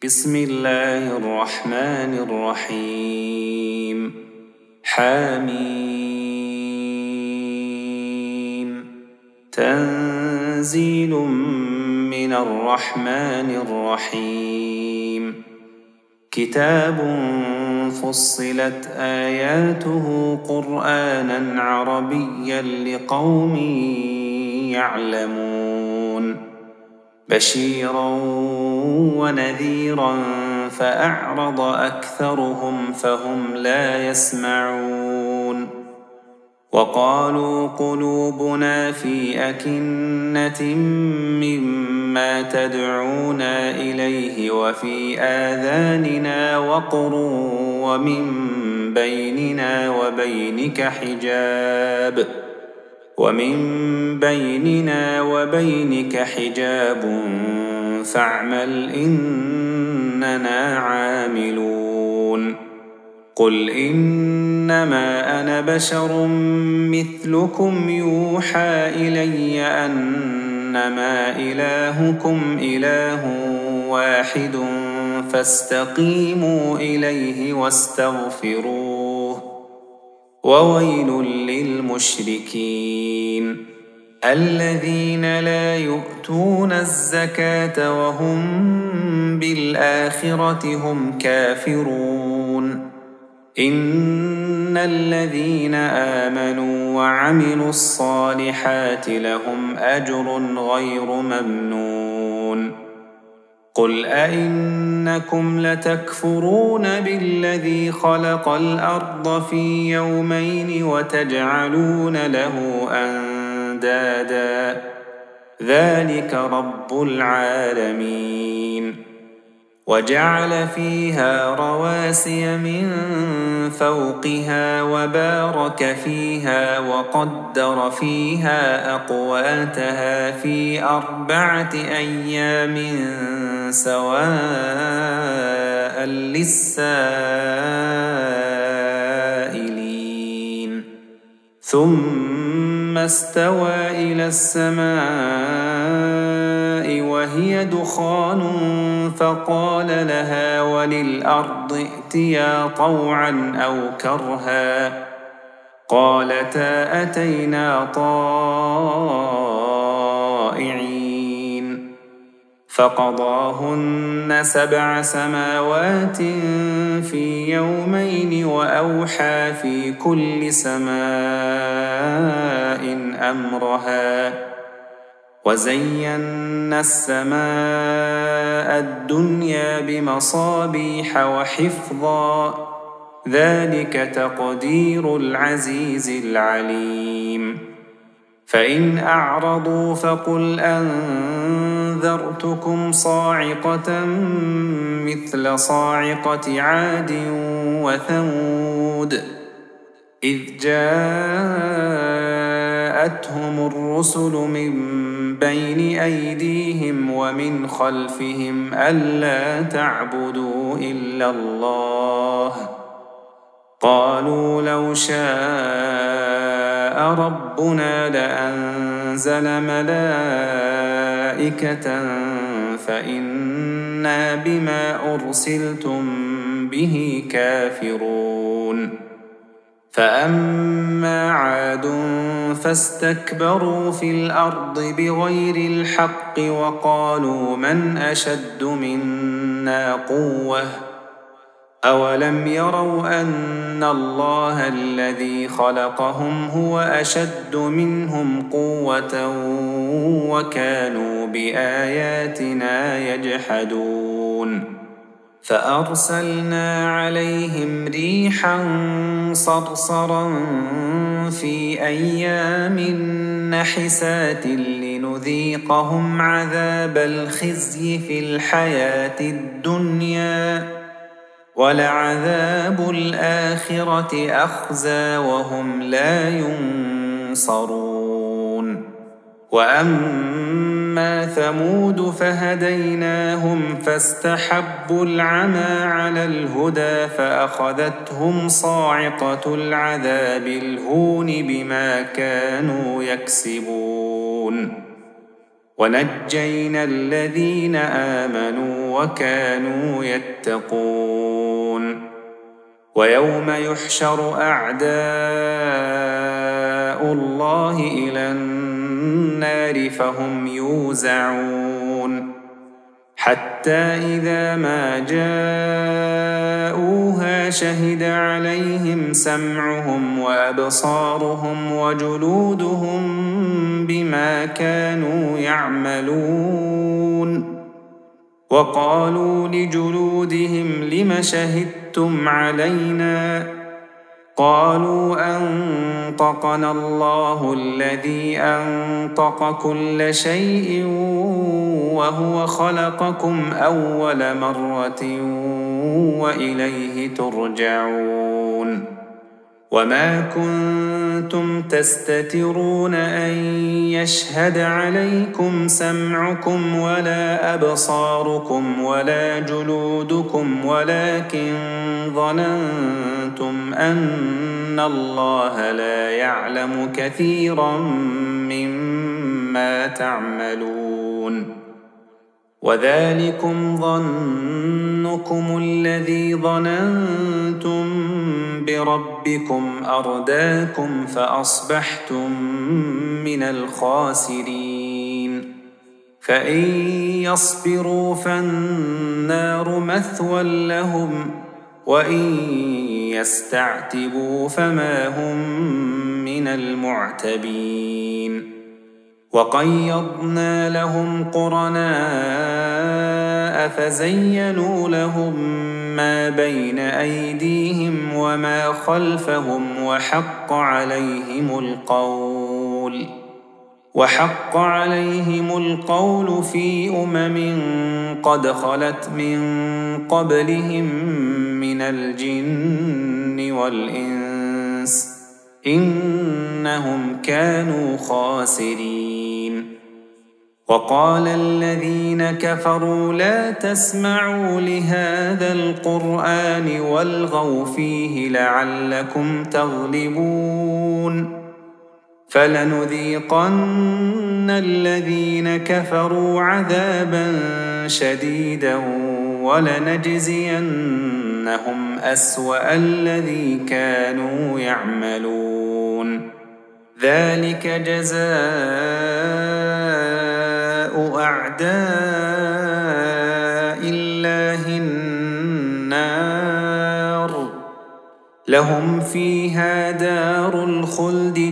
بسم الله الرحمن الرحيم. حميم. تنزيل من الرحمن الرحيم. كتاب فصلت آياته قرآنا عربيا لقوم يعلمون. بشيرا ونذيرا فأعرض أكثرهم فهم لا يسمعون. وقالوا قلوبنا في أكنة مما تدعونا إليه وفي آذاننا وقر ومن بيننا وبينك حجاب فاعمل إننا عاملون. قل إنما أنا بشر مثلكم يوحى إلي أنما إلهكم إله واحد فاستقيموا إليه واستغفروه. وويل للمشركين الذين لا يؤتون الزكاة وهم بالآخرة هم كافرون. إن الذين آمنوا وعملوا الصالحات لهم أجر غير ممنون. قل أئنكم لتكفرون بالذي خلق الأرض في يومين وتجعلون له أندادا ذلك رب العالمين. وجعل فيها رواسي من فوقها وبارك فيها وقدر فيها أقواتها في 4 أيام سواء للسائلين. ثم استوى إلى السماء وهي دخان فقال لها وللأرض ائتيا طوعا أو كرها قالتا أتينا طائعين. فقضاهن 7 سماوات في يومين وأوحى في كل سماء أمرها. وزينا السماء الدنيا بمصابيح وحفظا ذلك تقدير العزيز العليم. فإن أعرضوا فقل أنذرتكم صاعقة مثل صاعقة عاد وثمود إذ جاءتهم الرسل من بين أيديهم ومن خلفهم ألا تعبدوا إلا الله قالوا لو شاء ربنا لأنزل ملائكة فإنا بما أرسلتم به كافرون. فأما عاد فاستكبروا في الأرض بغير الحق وقالوا من أشد منا قوة أولم يروا أن الله الذي خلقهم هو أشد منهم قوة وكانوا بآياتنا يجحدون. فأرسلنا عليهم ريحا صرصرا في أيام نحسات لنذيقهم عذاب الخزي في الحياة الدنيا ولعذاب الآخرة أخزى وهم لا ينصرون. وأما ثمود فهديناهم فاستحبوا العمى على الهدى فأخذتهم صاعقة العذاب الهون بما كانوا يكسبون. ونجينا الذين آمنوا وكانوا يتقون ويوم يحشر أعداء الله إلى النار فهم يوزعون حتى إذا ما جاءوها شهد عليهم سمعهم وأبصارهم وجلودهم بما كانوا يعملون وقالوا لجلودهم لم شهدتم علينا قالوا أنطقنا الله الذي أنطق كل شيء وهو خلقكم أول مرة وإليه ترجعون وما كنتم تستترون أن يشهد عليكم سمعكم ولا أبصاركم ولا جلودكم ولكن ظننتم أن الله لا يعلم كثيرا مما تعملون وذلكم ظنكم الذي ظننتم بربكم أرداكم فأصبحتم من الخاسرين فإن يصبروا فالنار مثوى لهم وإن يستعتبوا فما هم من المعتبين وقيضنا لهم قرناء فزينوا لهم ما بين أيديهم وما خلفهم وحق عليهم القول في قد خلت من قبلهم من الجن والإنس إنهم كانوا خاسرين وقال الذين كفروا لا تسمعوا لهذا القرآن والغوا فيه لعلكم تغلبون فلنذيقن الذين كفروا عذابا شديدا ولنجزينهم أسوأ الذي كانوا يعملون ذلك جزاء أعداء الله النار لهم فيها دار الخلد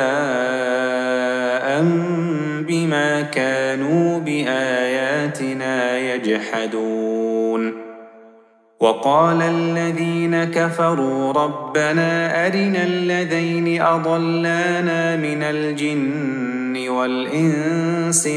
جزاء بما كانوا بآياتنا يجحدون وقال الذين كفروا ربنا أرنا الذين أضلانا من الجن والإنس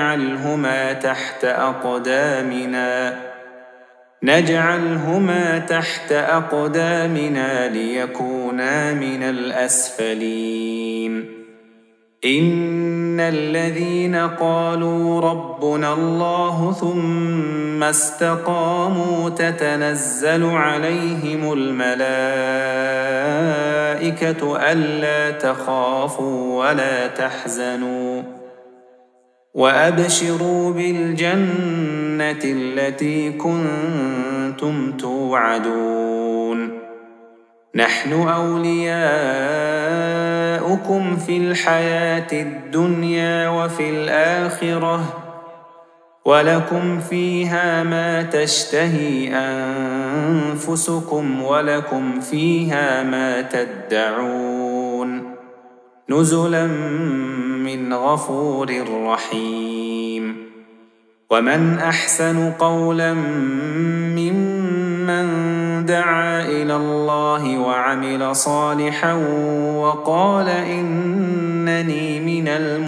نجعلهما تحت أقدامنا ليكونا من الأسفلين إن الذين قالوا ربنا الله ثم استقاموا تتنزل عليهم الملائكة ألا تخافوا ولا تحزنوا وأبشروا بالجنة التي كنتم توعدون نحن أولياؤكم في الحياة الدنيا وفي الآخرة ولكم فيها ما تشتهي أنفسكم ولكم فيها ما تدعون نزلا من غفور رحيم ومن أحسن قولا ممن دعا إلى الله وعمل صالحا وقال إنني من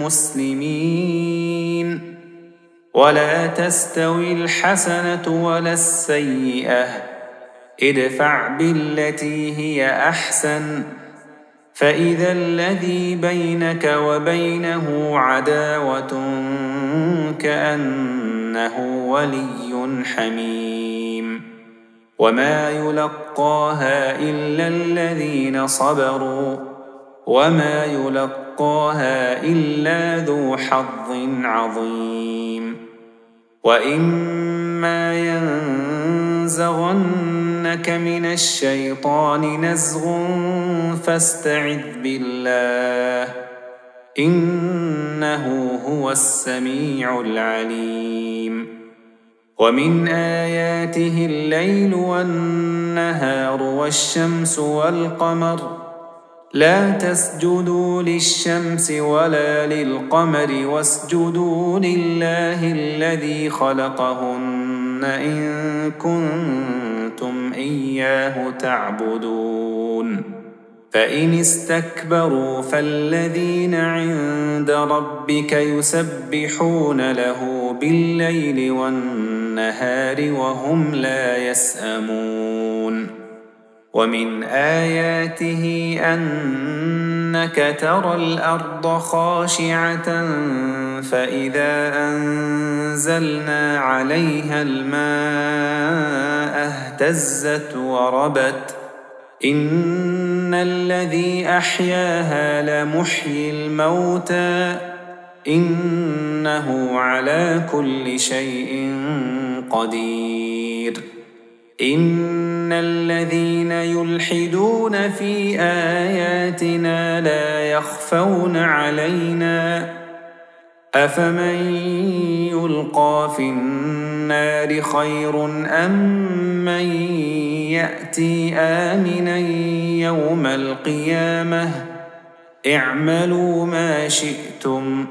المسلمين ولا تستوي الحسنة ولا السيئة ادفع بالتي هي أحسن فإذا الذي بينك وبينه عداوة كأنه ولي حميم وما يلقاها إلا الذين صبروا وما يلقاها إلا ذو حظ عظيم. وإما ينزغنك من الشيطان نزغ فاستعذ بالله إنه هو السميع العليم. ومن آياته الليل والنهار والشمس والقمر لا تسجدوا للشمس ولا للقمر واسجدوا لله الذي خلقهن إن كنتم إياه تعبدون. فإن استكبروا فالذين عند ربك يسبحون له بالليل والنهار وهم لا يسأمون. ومن آياته أنك ترى الأرض خاشعة فإذا أنزلنا عليها الماء اهتزت وربت إن الذي أحياها لمحيي الموتى إنه على كل شيء قدير. إن الذين يلحدون في آياتنا لا يخفون علينا أفمن يلقى في النار خير أم من يأتي آمنا يوم القيامة اعملوا ما شئتم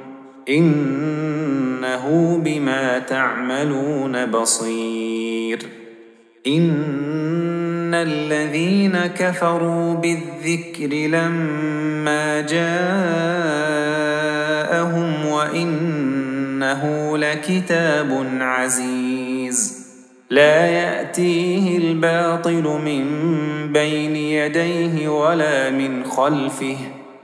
إنه بما تعملون بصير. إن الذين كفروا بالذكر لما جاءهم وإنه لكتاب عزيز لا يأتيه الباطل من بين يديه ولا من خلفه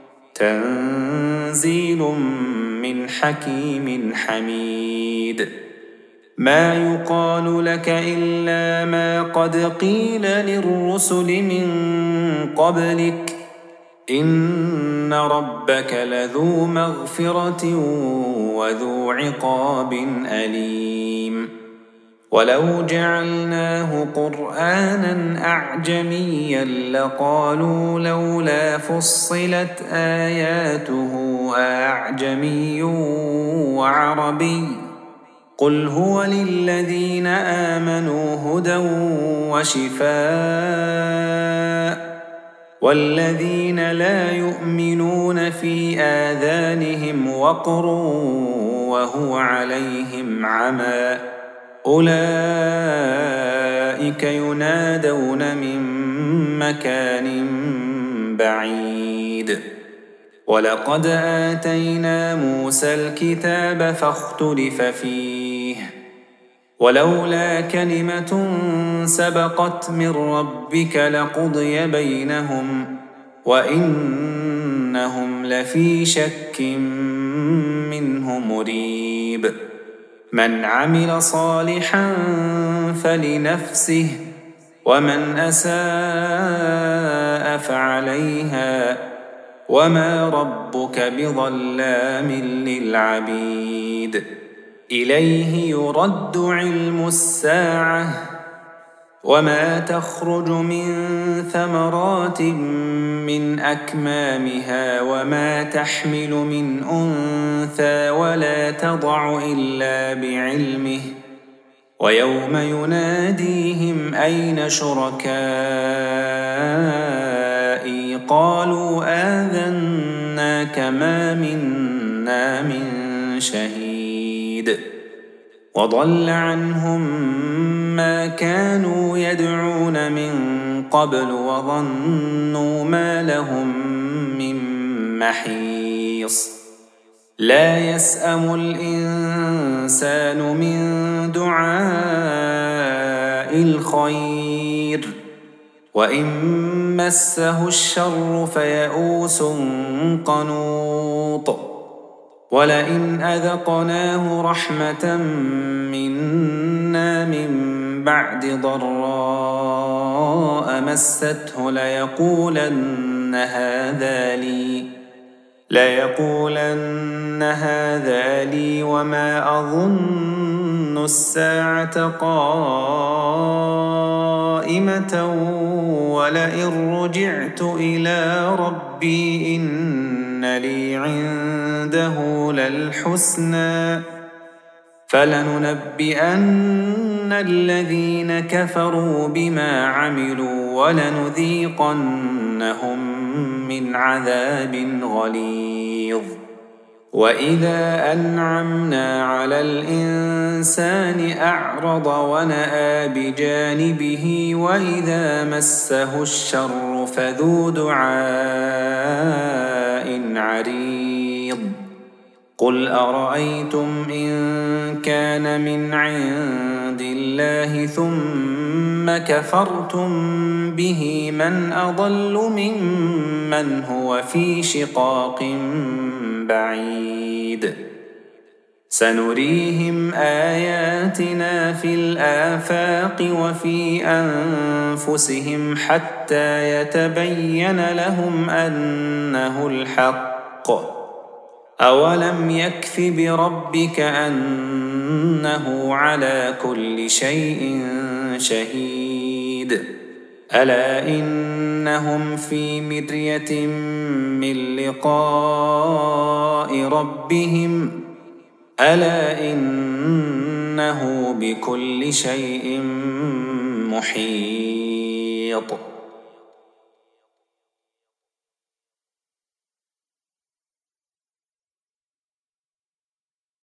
تنزيل من حكيم حميد. ما يقال لك إلا ما قد قيل للرسل من قبلك إن ربك لذو مغفرة وذو عقاب أليم. ولو جعلناه قرآنا أعجميا لقالوا لولا فصلت آياته أعجمي وعربي قل هو للذين آمنوا هدى وشفاء والذين لا يؤمنون في آذانهم وقر وهو عليهم عمى أولئك ينادون من مكان بعيد. ولقد آتينا موسى الكتاب فاختلف فيه ولولا كلمة سبقت من ربك لقضي بينهم وإنهم لفي شك منه مريب. من عمل صالحا فلنفسه ومن أساء فعليها وما ربك بظلام للعبيد. إليه يرد علم الساعة وما تخرج من ثمرات من أكمامها وما تحمل من أنثى ولا تضع إلا بعلمه ويوم يناديهم أين شركائي قالوا آذناك ما منا من شهيد. وضل عنهم ما كانوا يدعون من قبل وظنوا ما لهم من محيص. لا يسأم الإنسان من دعاء الخير وإن مسه الشر فيئوس قنوط. ولئن أذقناه رحمة منا من بعد ضراء مسته ليقولن ليقولن هذا لي وما أظن الساعة قائمة ولئن رجعت إلى ربي إن لي عنده للحسنى فلننبئن الذين كفروا بما عملوا ولنذيقنهم من عذاب غليظ وإذا أنعمنا على الإنسان أعرض ونأى بجانبه وإذا مسه الشر فذو دعاء عريض قل أرأيتم إن كان من عند الله ثم كفرتم به من أضل ممن هو في شقاق بعيد سنريهم آياتنا في الآفاق وفي أنفسهم حتى يتبين لهم أنه الحق أولم يكف بربك أنه على كل شيء شهيد ألا إنهم في مرية من لقاء ربهم ألا إنه بكل شيء محيط